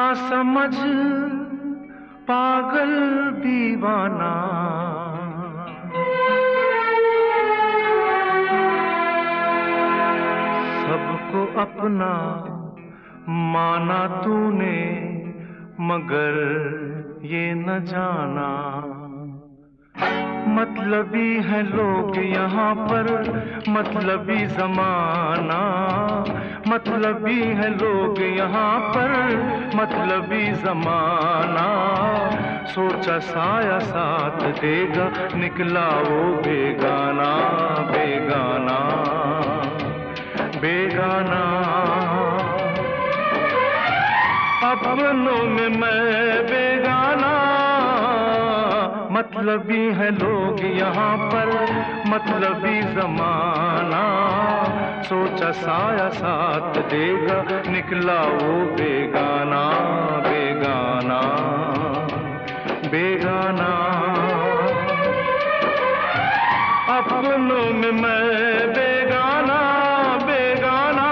समझ पागल दीवाना, सबको अपना माना तूने, मगर ये न जाना मतलबी है लोग यहाँ पर, मतलबी जमाना। मतलबी है लोग यहाँ पर, मतलबी जमाना। सोचा साया साथ देगा, निकला वो बेगाना, बेगाना, बेगाना। अपनों में मैं बेगाना, मतलबी है लोग यहाँ पर, मतलबी जमाना। सोचा साया साथ देगा, निकला वो बेगाना, बेगाना, बेगाना। अपनों में मैं बेगाना, बेगाना।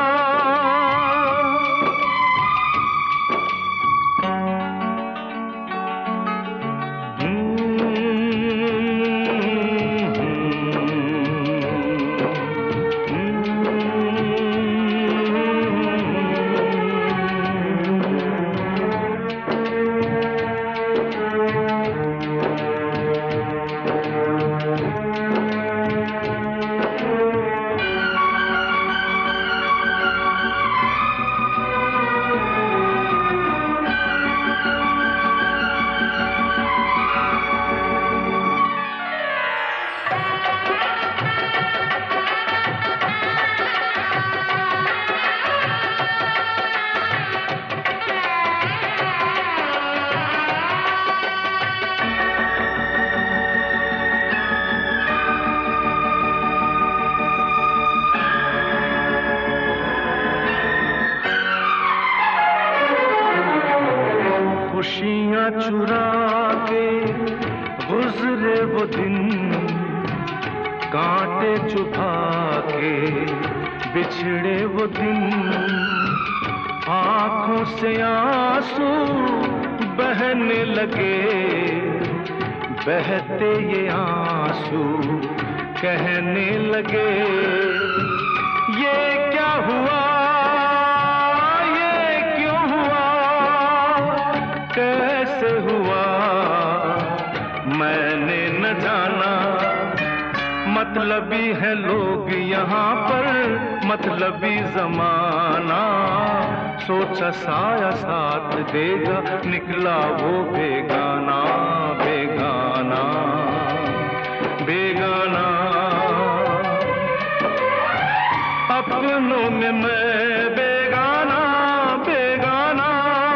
खुशियाँ चुरा के गुजरे वो दिन, कांटे चुभा के बिछड़े वो दिन। आँखों से आंसू बहने लगे, बहते ये आंसू कहने लगे, ये क्या हुआ, कैसे हुआ, मैंने न जाना। मतलबी है लोग यहाँ पर, मतलबी जमाना। सोचा साया साथ देगा, निकला वो बेगाना, बेगाना, बेगाना। अपनों में मैं बेगाना, बेगाना।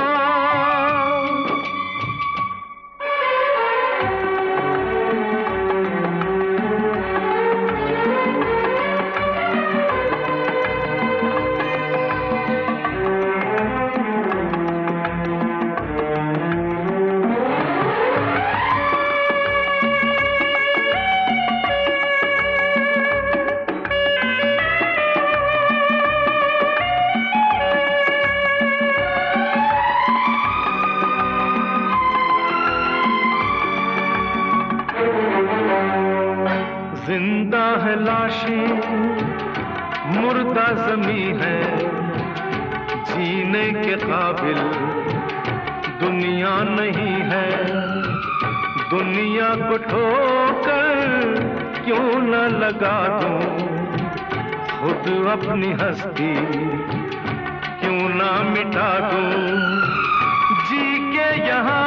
जिंदा है लाशें, मुर्दा ज़मी है, जीने के काबिल दुनिया नहीं है। दुनिया को ठोकर क्यों न लगा दूं, खुद अपनी हस्ती क्यों ना मिटा दूं। जी के यहाँ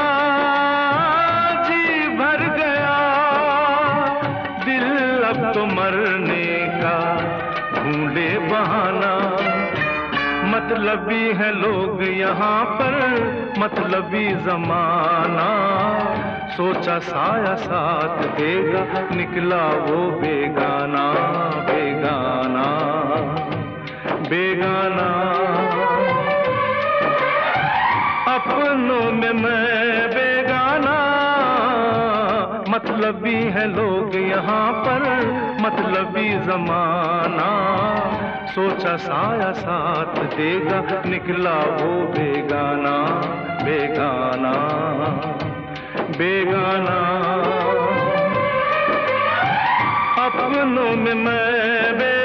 जी भर गया, अब तो मरने का ढूंढे बहाना। मतलबी है लोग यहाँ पर, मतलबी जमाना। सोचा साया साथ देगा, निकला वो बेगाना, बेगाना, बेगाना। अपनों में मैं बेगाना, मतलबी है लोग यहाँ पर, मतलबी जमाना। सोचा साया साथ देगा, निकला वो बेगाना बेगाना बेगाना। अपनों में मैं